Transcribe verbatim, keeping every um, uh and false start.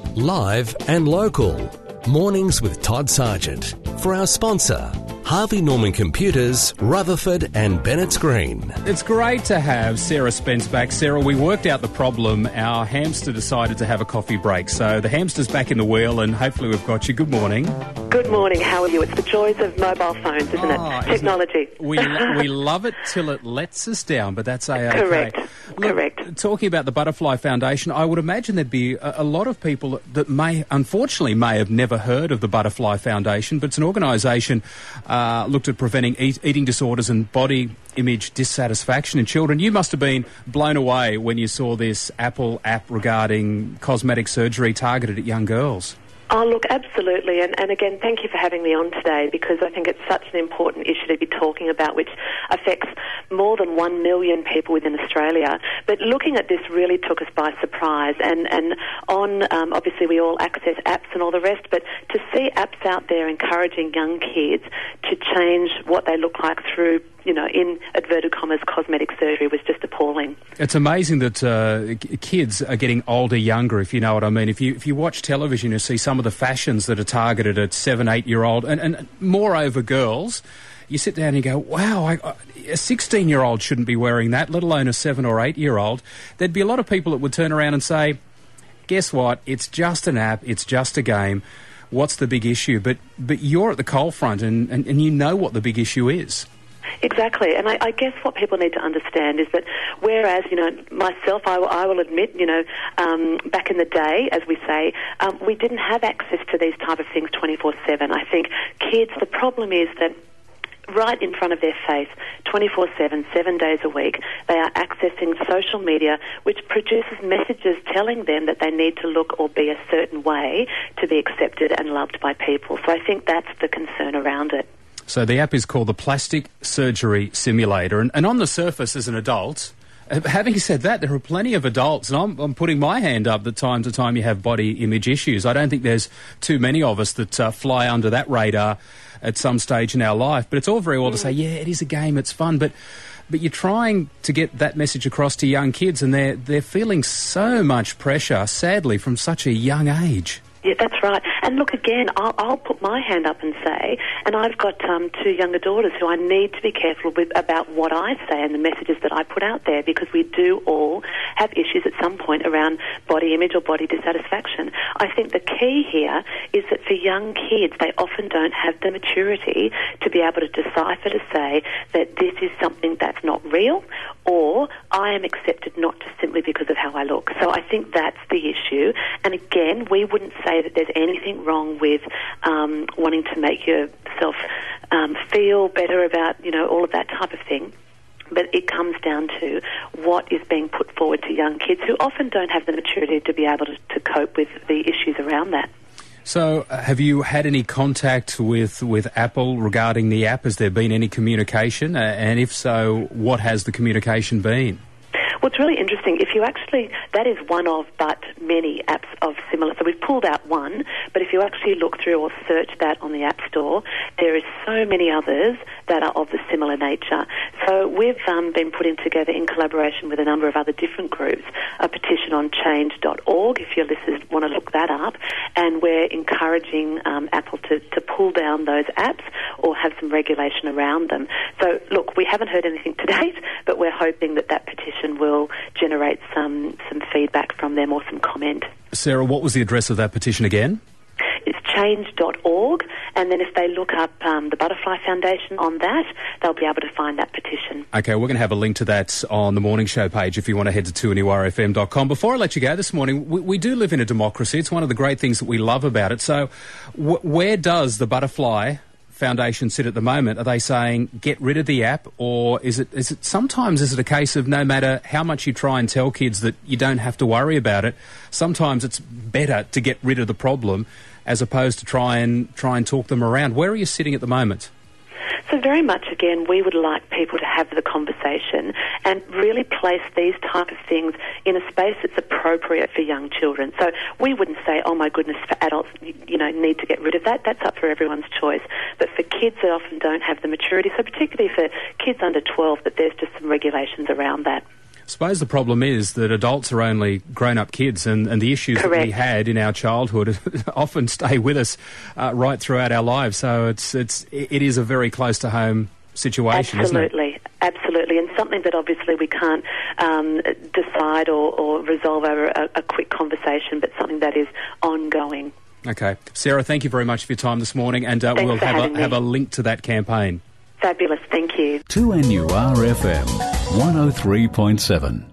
Live and local. Mornings with Todd Sargent. For our sponsor, Harvey Norman Computers, Rutherford and Bennett's Green. It's great to have Sarah Spence back. Sarah, we worked out the problem. Our hamster decided to have a coffee break. So the hamster's back in the wheel and hopefully we've got you. Good morning. Good morning. How are you? It's the joys of mobile phones, isn't oh, it? Technology. Isn't it? We, we love it till it lets us down, but that's A-OK. Correct. Look, Correct. Talking about the Butterfly Foundation, I would imagine there'd be a, a lot of people that may, unfortunately, may have never heard of the Butterfly Foundation, but it's an organisation uh, looked at preventing eat, eating disorders and body image dissatisfaction in children. You must have been blown away when you saw this Apple app regarding cosmetic surgery targeted at young girls. Oh, look, absolutely. And, and again, thank you for having me on today, because I think it's such an important issue to be talking about, which affects more than one million people within Australia. But looking at this really took us by surprise. And, and on, um, obviously, we all access apps and all the rest, but to see apps out there encouraging young kids to change what they look like through, you know, in inverted commas, cosmetic surgery was just appalling. It's amazing that uh, kids are getting older, younger, if you know what I mean. If you if you watch television, you see some of the fashions that are targeted at seven, eight-year-old, and, and moreover girls. You sit down and you go, wow, I, I, a sixteen-year-old shouldn't be wearing that, let alone a seven- or eight-year-old. There'd be a lot of people that would turn around and say, guess what, it's just an app, it's just a game. What's the big issue? But but you're at the coalfront and, and, and you know what the big issue is. Exactly, and I, I guess what people need to understand is that whereas, you know, myself, I, I will admit, you know, um, back in the day, as we say, um, we didn't have access to these type of things twenty-four seven. I think kids, the problem is that right in front of their face, twenty-four seven, seven days a week, they are accessing social media, which produces messages telling them that they need to look or be a certain way to be accepted and loved by people. So I think that's the concern around it. So the app is called the Plastic Surgery Simulator. And, and on the surface, as an adult, having said that, there are plenty of adults, and I'm, I'm putting my hand up that time to time you have body image issues. I don't think there's too many of us that uh, fly under that radar at some stage in our life. But it's all very well mm. to say, yeah, it is a game, it's fun. But but you're trying to get that message across to young kids, and they're, they're feeling so much pressure, sadly, from such a young age. Yeah, that's right. And look, again, I'll, I'll put my hand up and say, and I've got um, two younger daughters who I need to be careful with about what I say and the messages that I put out there, because we do all have issues at some point around body image or body dissatisfaction. I think the key here is that for young kids, they often don't have the maturity to be able to decipher, to say that this is something that's not real, or I am accepted not just simply because of how I look. So I think that's the issue. And again, we wouldn't say that there's anything wrong with um, wanting to make yourself um, feel better about, you know, all of that type of thing. But it comes down to what is being put forward to young kids who often don't have the maturity to be able to, to cope with the issues around that. So uh, have you had any contact with, with Apple regarding the app? Has there been any communication? Uh, and if so, what has the communication been? Well, it's really interesting. If you actually, that is one of but many apps of similar. So we've pulled out one, but if you actually look through or search that on the App Store, there is so many others that are of the similar nature. So we've um, been putting together, in collaboration with a number of other different groups, a petition on change dot org, if your listeners want to look that up, and we're encouraging um, Apple to, to pull down those apps or have some regulation around them. So, look, we haven't heard anything to date, but we're hoping that that petition will will generate some, some feedback from them or some comment. Sarah, what was the address of that petition again? It's change dot org, and then if they look up um, the Butterfly Foundation on that, they'll be able to find that petition. OK, we're going to have a link to that on the Morning Show page if you want to head to two N E W R F M dot com. Before I let you go this morning, we, we do live in a democracy. It's one of the great things that we love about it. So w- where does the Butterfly Foundation sit at the moment? Are they saying get rid of the app, or is it is it sometimes is it a case of no matter how much you try and tell kids that you don't have to worry about it, sometimes it's better to get rid of the problem as opposed to try and try and talk them around? Where are you sitting at the moment? So very much, again, we would like people to have the conversation and really place these type of things in a space that's appropriate for young children. So we wouldn't say, oh my goodness, for adults, you know, need to get rid of that. That's up for everyone's choice. But for kids that often don't have the maturity, so particularly for kids under twelve, that there's just some regulations around that. suppose the problem is that adults are only grown-up kids, and, and the issues Correct. that we had in our childhood often stay with us uh, right throughout our lives. So it's it's it is a very close-to-home situation, Absolutely. isn't it? Absolutely, and something that obviously we can't um, decide or, or resolve over a, a quick conversation, but something that is ongoing. Okay. Sarah, thank you very much for your time this morning, and uh, Thanks we'll for have a, having me. have a link to that campaign. Fabulous, thank you. two N U R F M one oh three point seven.